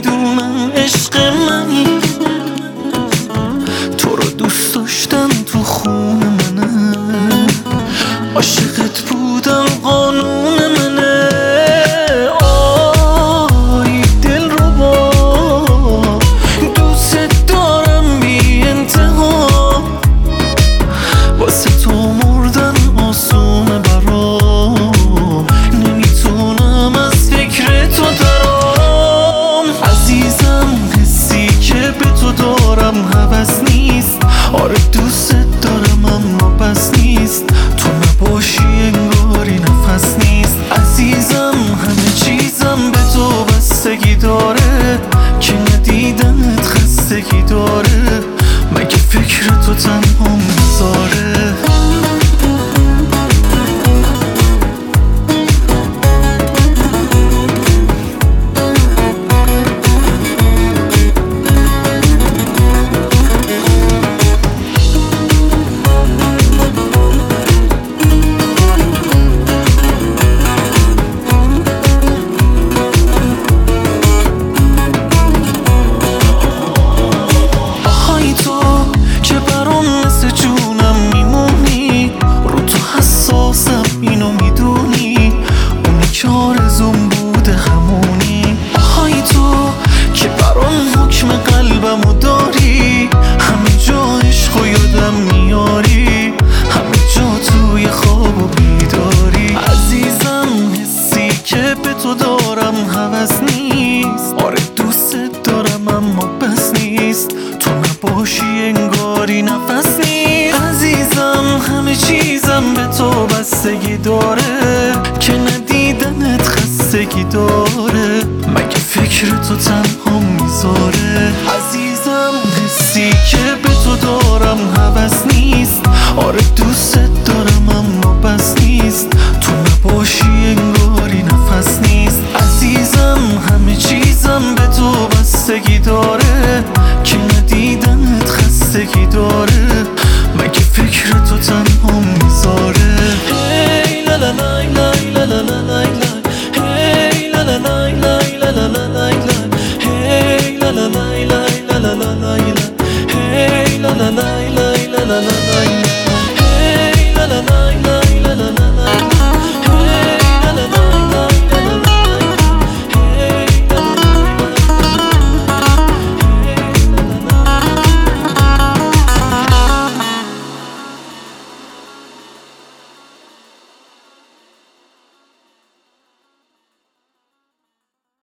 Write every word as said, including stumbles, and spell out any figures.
میدونم عشق منی، تو رو دوست داشتن تو خون منه، عاشقت بودم قانون منه. آی دل رو با دوست دارم بی انتها، واسه تو مردن آسونه برام، نمیتونم از فکر تو درام. عزیزم حسی که به تو دارم هوس نیست، آره دوست دارم اما بس نیست، تو نباشی انگاری نفس نیست. عزیزم همه چیزم به تو بستگی داره، که ندیدنت خستگی داره، مگه فکر تو تنها میذاره. اینو میدونی اونی که آرزوم بوده همونی. آهای تو که برام حکم قلبمو داری، همه جا عشق و یادم میاری، همه جا توی خواب و بیداری. عزیزم حسی که به تو دارم هوس نیست، آره دوست دارم اما بس نیست، تو نباشی انگاری نفس نیست. عزیزم همه چیزم به تو بستگی داره، که ندیدنت خستگی داره، مگه فکر تو تنها